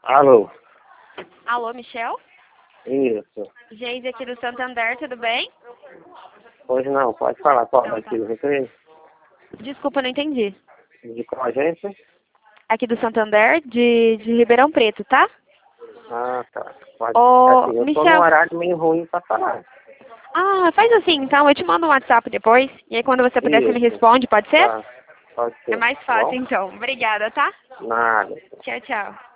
Alô? Alô, Michel? Isso. Geise aqui do Santander, tudo bem? Pois não, pode falar qual Então, daqui tá. do Recreio? Desculpa, não entendi. De qual agência? Aqui do Santander, de Ribeirão Preto, tá? Ah, tá. Pode. Ô, Assim, eu tô num Michel. horário meio ruim pra falar. Ah, faz assim, então, eu te mando um WhatsApp depois, e aí quando você puder, você me Isso. responde, pode ser? Tá. Pode É ser. mais Tá fácil, bom? então. Obrigada, tá? Nada. Tchau, tchau.